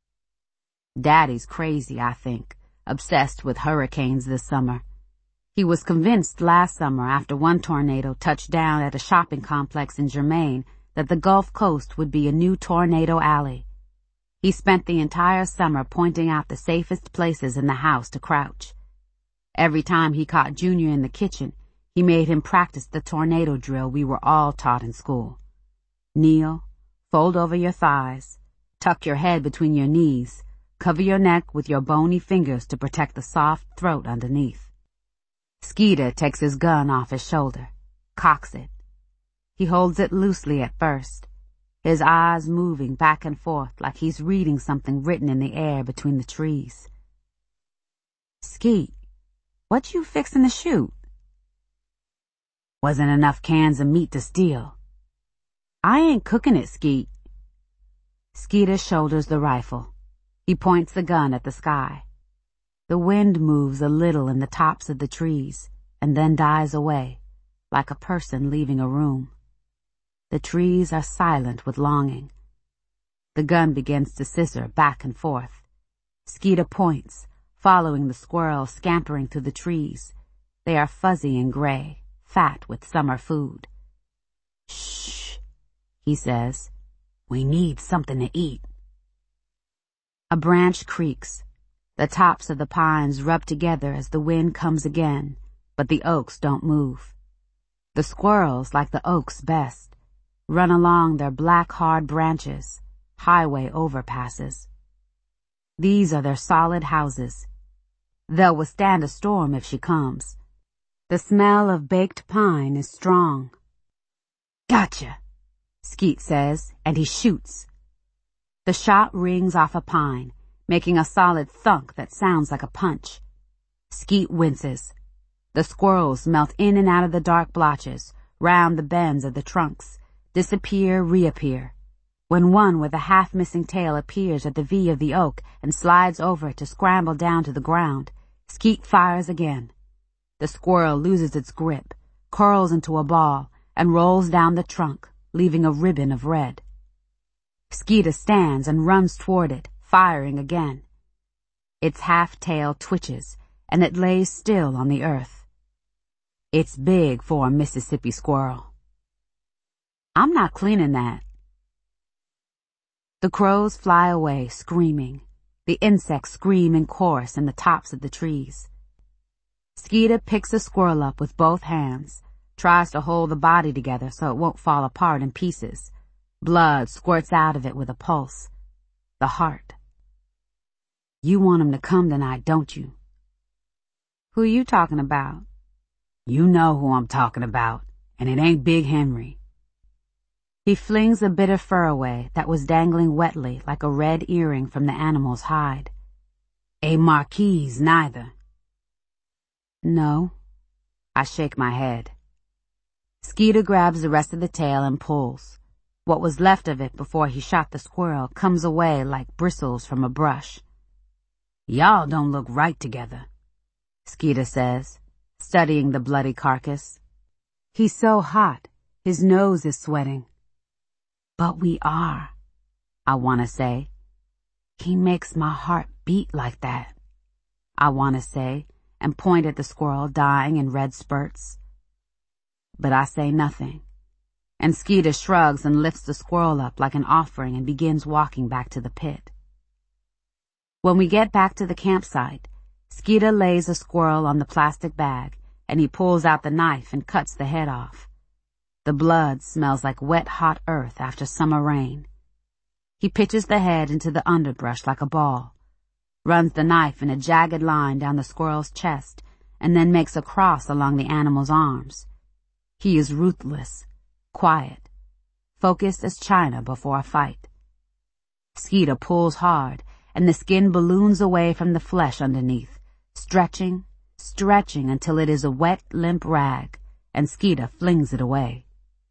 Daddy's crazy, I think, obsessed with hurricanes this summer. He was convinced last summer after one tornado touched down at a shopping complex in Germain that the Gulf Coast would be a new tornado alley. He spent the entire summer pointing out the safest places in the house to crouch. Every time he caught Junior in the kitchen, he made him practice the tornado drill we were all taught in school. Kneel, fold over your thighs, tuck your head between your knees, cover your neck with your bony fingers to protect the soft throat underneath. Skeeter takes his gun off his shoulder, cocks it. He holds it loosely at first. his eyes moving back and forth like he's reading something written in the air between the trees. "Skeet, what you fixin' to shoot?" "Wasn't enough cans of meat to steal." "I ain't cooking it, Skeet." Skeeter shoulders the rifle. He points the gun at the sky. The wind moves a little in the tops of the trees and then dies away, like a person leaving a room. The trees are silent with longing. The gun begins to scissor back and forth. Skeeter points, following the squirrels scampering through the trees. They are fuzzy and gray, fat with summer food. "Shh," he says. "We need something to eat." A branch creaks. The tops of the pines rub together as the wind comes again, but the oaks don't move. The squirrels like the oaks best, run along their black hard branches, highway overpasses. These are their solid houses. They'll withstand a storm if she comes. The smell of baked pine is strong. "Gotcha," Skeet says, and he shoots. The shot rings off a pine, making a solid thunk that sounds like a punch. Skeet winces. The squirrels melt in and out of the dark blotches, round the bends of the trunks, disappear, reappear. When one with a half-missing tail appears at the V of the oak and slides over it to scramble down to the ground, Skeet fires again. The squirrel loses its grip, curls into a ball, and rolls down the trunk, leaving a ribbon of red. Skeeter stands and runs toward it, firing again. Its half-tail twitches, and it lays still on the earth. It's big for a Mississippi squirrel. "I'm not cleaning that." The crows fly away, screaming. The insects scream in chorus in the tops of the trees. Skeeter picks the squirrel up with both hands, tries to hold the body together so it won't fall apart in pieces. Blood squirts out of it with a pulse. The heart. "You want him to come tonight, don't you?" "Who you talking about?" "You know who I'm talking about, and it ain't Big Henry." He flings a bit of fur away that was dangling wetly like a red earring from the animal's hide. "A Marquise, neither." "No." I shake my head. Skeeter grabs the rest of the tail and pulls. What was left of it before he shot the squirrel comes away like bristles from a brush. "Y'all don't look right together," Skeeter says, studying the bloody carcass. He's so hot, his nose is sweating. "But we are," I want to say. "He makes my heart beat like that," I want to say, and point at the squirrel dying in red spurts. But I say nothing, and Skeeter shrugs and lifts the squirrel up like an offering and begins walking back to the pit. When we get back to the campsite, Skeeter lays a squirrel on the plastic bag, and he pulls out the knife and cuts the head off. The blood smells like wet, hot earth after summer rain. He pitches the head into the underbrush like a ball, runs the knife in a jagged line down the squirrel's chest, and then makes a cross along the animal's arms. He is ruthless, quiet, focused as china before a fight. Skeeter pulls hard, and the skin balloons away from the flesh underneath, stretching until it is a wet, limp rag, and Skeeter flings it away.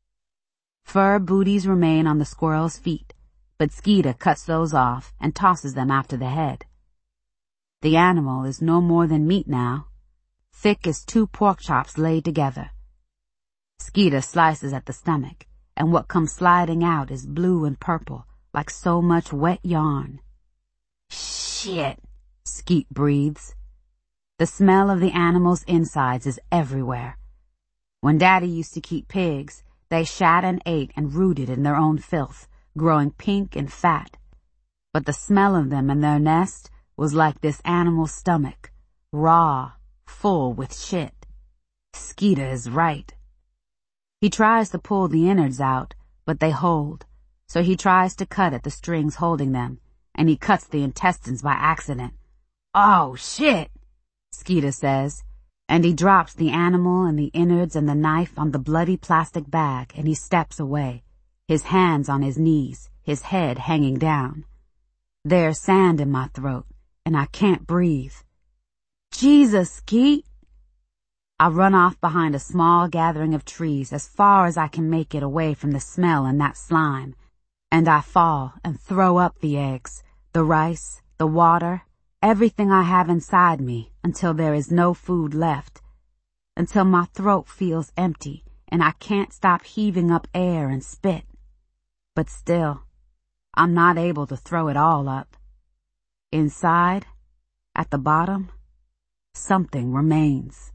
Fur booties remain on the squirrel's feet, but Skeeter cuts those off and tosses them after the head. The animal is no more than meat now, thick as 2 pork chops laid together. Skeeter slices at the stomach, and what comes sliding out is blue and purple, like so much wet yarn. "Shit," Skeet breathes. The smell of the animal's insides is everywhere. When Daddy used to keep pigs, they shat and ate and rooted in their own filth, growing pink and fat. But the smell of them and their nest was like this animal's stomach, raw, full with shit. Skeeter is right. He tries to pull the innards out, but they hold, so he tries to cut at the strings holding them, and he cuts the intestines by accident. "Oh, shit," Skeeter says, and he drops the animal and the innards and the knife on the bloody plastic bag, and he steps away, his hands on his knees, his head hanging down. There's sand in my throat, and I can't breathe. Jesus, Skeet! I run off behind a small gathering of trees as far as I can make it away from the smell and that slime, and I fall and throw up the eggs, the rice, the water, everything I have inside me until there is no food left, until my throat feels empty and I can't stop heaving up air and spit. But still, I'm not able to throw it all up. Inside, at the bottom, something remains.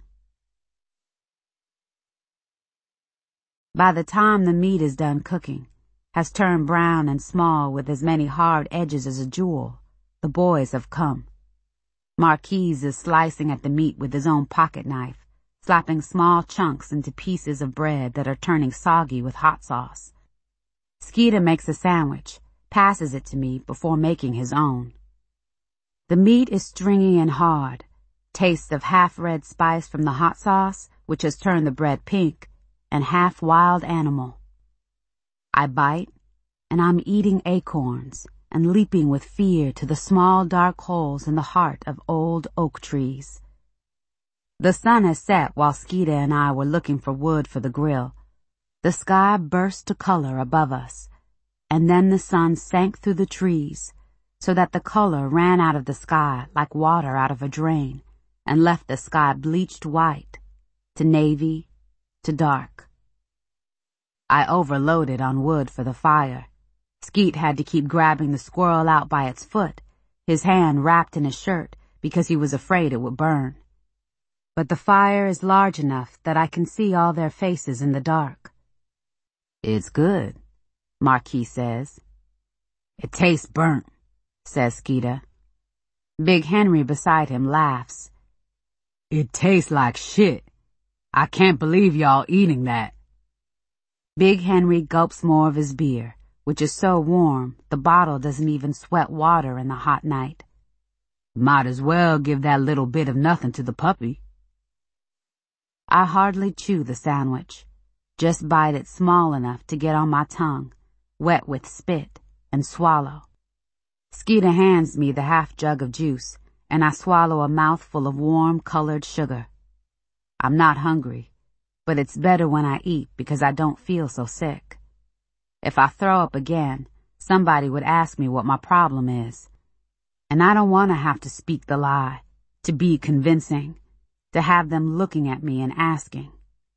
By the time the meat is done cooking, has turned brown and small with as many hard edges as a jewel, the boys have come. Marquise is slicing at the meat with his own pocket knife, slapping small chunks into pieces of bread that are turning soggy with hot sauce. Skeeter makes a sandwich, passes it to me before making his own. The meat is stringy and hard, tastes of half-red spice from the hot sauce, which has turned the bread pink, and half wild animal. I bite, and I'm eating acorns and leaping with fear to the small dark holes in the heart of old oak trees. The sun has set while Skeeter and I were looking for wood for the grill. The sky burst to color above us, and then the sun sank through the trees, so that the color ran out of the sky like water out of a drain, and left the sky bleached white, to navy, to dark. I overloaded on wood for the fire. Skeet had to keep grabbing the squirrel out by its foot, his hand wrapped in his shirt because he was afraid it would burn. But the fire is large enough that I can see all their faces in the dark. "It's good," Marquis says. "It tastes burnt," says Skeeter. Big Henry beside him laughs. "It tastes like shit. I can't believe y'all eating that." Big Henry gulps more of his beer, which is so warm the bottle doesn't even sweat water in the hot night. "Might as well give that little bit of nothing to the puppy." I hardly chew the sandwich, just bite it small enough to get on my tongue, wet with spit, and swallow. Skeeter hands me the half jug of juice, and I swallow a mouthful of warm colored sugar. I'm not hungry, but it's better when I eat because I don't feel so sick. If I throw up again, somebody would ask me what my problem is. And I don't want to have to speak the lie, to be convincing, to have them looking at me and asking.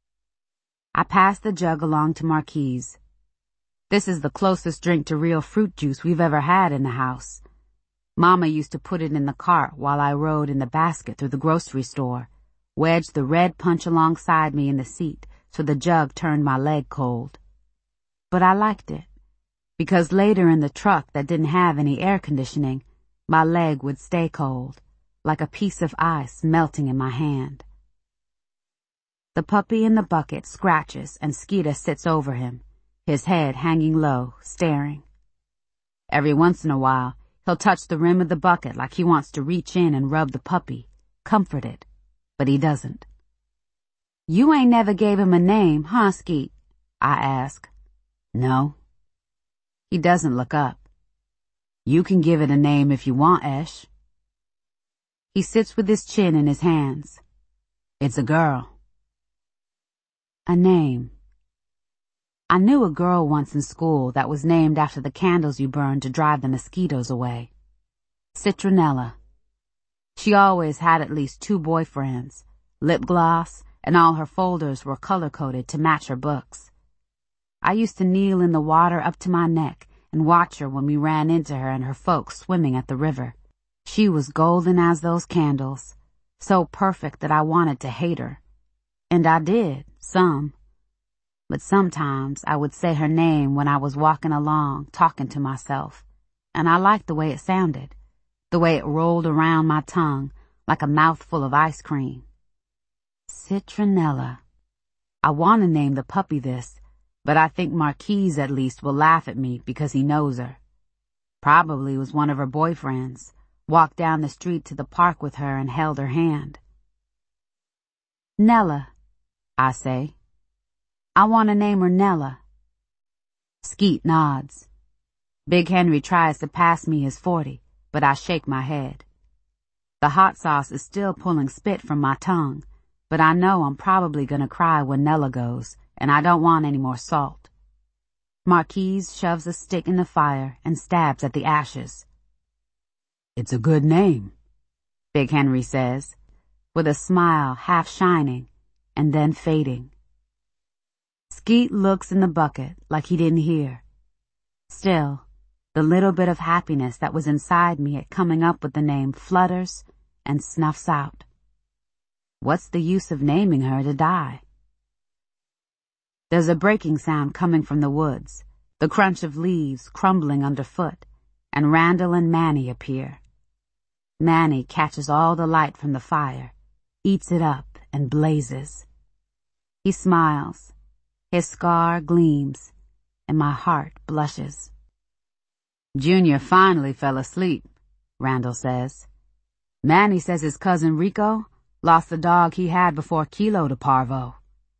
I pass the jug along to Marquise. This is the closest drink to real fruit juice we've ever had in the house. Mama used to put it in the cart while I rode in the basket through the grocery store, wedged the red punch alongside me in the seat so the jug turned my leg cold. But I liked it, because later in the truck that didn't have any air conditioning, my leg would stay cold, like a piece of ice melting in my hand. The puppy in the bucket scratches and Skeeter sits over him, his head hanging low, staring. Every once in a while, he'll touch the rim of the bucket like he wants to reach in and rub the puppy, comfort it, but he doesn't. "You ain't never gave him a name, huh, Skeet?" I ask. "No." He doesn't look up. "You can give it a name if you want, Esh." He sits with his chin in his hands. "It's a girl." A name. I knew a girl once in school that was named after the candles you burn to drive the mosquitoes away. Citronella. She always had at least 2 boyfriends, lip gloss, and all her folders were color-coded to match her books. I used to kneel in the water up to my neck and watch her when we ran into her and her folks swimming at the river. She was golden as those candles, so perfect that I wanted to hate her. And I did, some. But sometimes I would say her name when I was walking along, talking to myself, and I liked the way it sounded, the way it rolled around my tongue like a mouthful of ice cream. Citronella. I want to name the puppy this, but I think Marquise at least will laugh at me because he knows her. Probably was one of her boyfriends, walked down the street to the park with her and held her hand. "Nella," I say. "I want to name her Nella." Skeet nods. Big Henry tries to pass me his 40, but I shake my head. The hot sauce is still pulling spit from my tongue, but I know I'm probably gonna cry when Nella goes, and I don't want any more salt. Marquise shoves a stick in the fire and stabs at the ashes. "It's a good name," Big Henry says, with a smile half shining and then fading. Skeet looks in the bucket like he didn't hear. Still, the little bit of happiness that was inside me at coming up with the name flutters and snuffs out. What's the use of naming her to die? There's a breaking sound coming from the woods, the crunch of leaves crumbling underfoot, and Randall and Manny appear. Manny catches all the light from the fire, eats it up, and blazes. He smiles. His scar gleams, and my heart blushes. "Junior finally fell asleep," Randall says. "Manny says his cousin Rico lost the dog he had before Kilo to Parvo."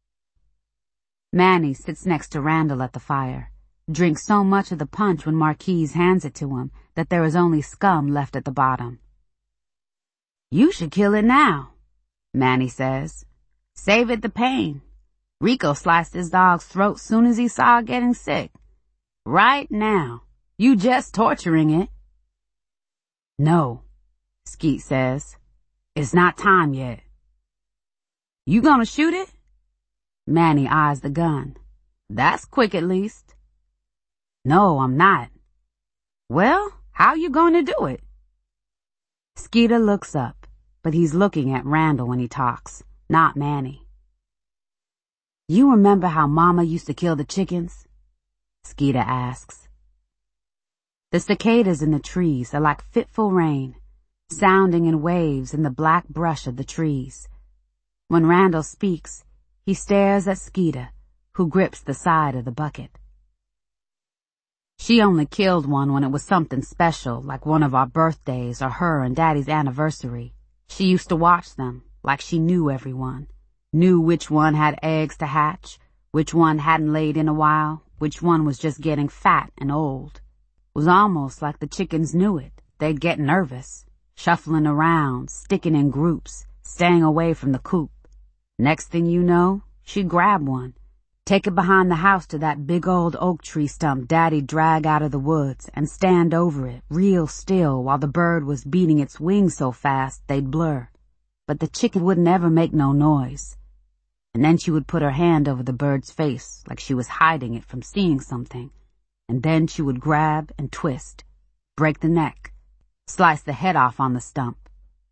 Manny sits next to Randall at the fire, drinks so much of the punch when Marquise hands it to him that there is only scum left at the bottom. "You should kill it now," Manny says. "Save it the pain. Rico sliced his dog's throat soon as he saw it getting sick. Right now, you just torturing it." "No," Skeet says. "It's not time yet." "You gonna shoot it?" Manny eyes the gun. "That's quick at least." "No, I'm not." "Well, how you gonna do it?" Skeeter looks up, but he's looking at Randall when he talks, not Manny. "You remember how Mama used to kill the chickens?" Skeeter asks. The cicadas in the trees are like fitful rain, sounding in waves in the black brush of the trees. When Randall speaks, he stares at Skeeter, who grips the side of the bucket. "She only killed one when it was something special, like one of our birthdays or her and Daddy's anniversary. She used to watch them, like she knew everyone. Knew which one had eggs to hatch, which one hadn't laid in a while, which one was just getting fat and old. Was almost like the chickens knew it. They'd get nervous, shuffling around, sticking in groups, staying away from the coop. Next thing you know, she'd grab one, take it behind the house to that big old oak tree stump Daddy'd drag out of the woods and stand over it real still while the bird was beating its wings so fast they'd blur. But the chicken wouldn't ever make no noise. And then she would put her hand over the bird's face like she was hiding it from seeing something, and then she would grab and twist, break the neck, slice the head off on the stump.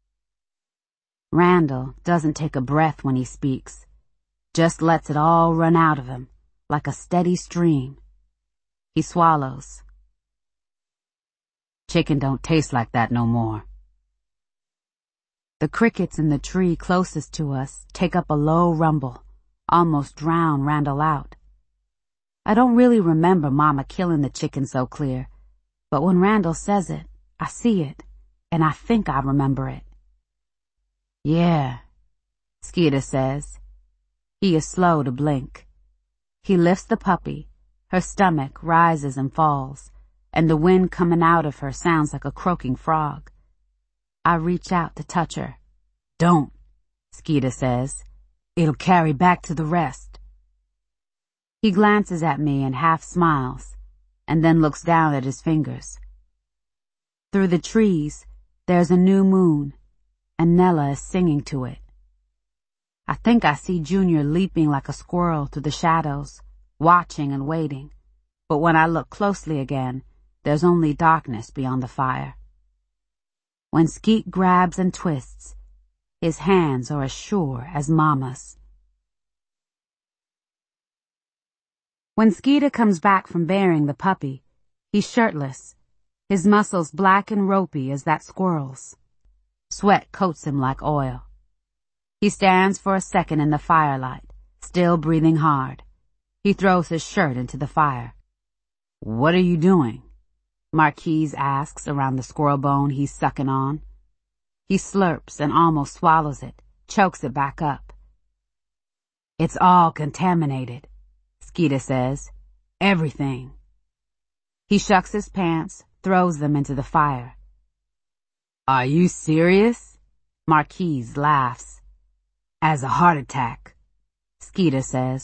Randall doesn't take a breath when he speaks, just lets it all run out of him, like a steady stream. He swallows. "Chicken don't taste like that no more." The crickets in the tree closest to us take up a low rumble, almost drown Randall out. I don't really remember Mama killing the chicken so clear, but when Randall says it, I see it, and I think I remember it. "Yeah," Skeeter says. He is slow to blink. He lifts the puppy, her stomach rises and falls, and the wind coming out of her sounds like a croaking frog. I reach out to touch her. "Don't," Skeeter says. "It'll carry back to the rest." He glances at me and half smiles, and then looks down at his fingers. Through the trees, there's a new moon, and Nella is singing to it. I think I see Junior leaping like a squirrel through the shadows, watching and waiting, but when I look closely again, there's only darkness beyond the fire. When Skeet grabs and twists, his hands are as sure as Mama's. When Skeeter comes back from burying the puppy, he's shirtless, his muscles black and ropey as that squirrel's. Sweat coats him like oil. He stands for a second in the firelight, still breathing hard. He throws his shirt into the fire. "What are you doing?" Marquise asks around the squirrel bone he's sucking on. He slurps and almost swallows it, chokes it back up. "It's all contaminated," Skeeter says. "Everything. He shucks his pants, throws them into the fire. Are you serious? Marquise laughs. As a heart attack, Skeeter says.